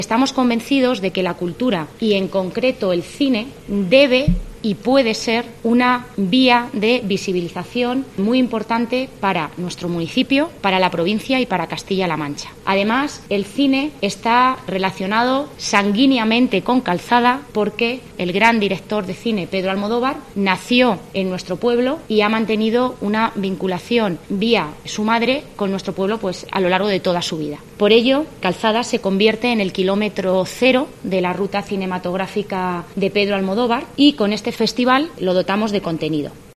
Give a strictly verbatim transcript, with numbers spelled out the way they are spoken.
Estamos convencidos de que la cultura, y en concreto el cine, debe y puede ser una vía de visibilización muy importante para nuestro municipio, para la provincia y para Castilla-La Mancha. Además, el cine está relacionado sanguíneamente con Calzada porque el gran director de cine, Pedro Almodóvar, nació en nuestro pueblo y ha mantenido una vinculación vía su madre con nuestro pueblo pues, a lo largo de toda su vida. Por ello, Calzada se convierte en el kilómetro cero de la ruta cinematográfica de Pedro Almodóvar y con este festival lo dotamos de contenido.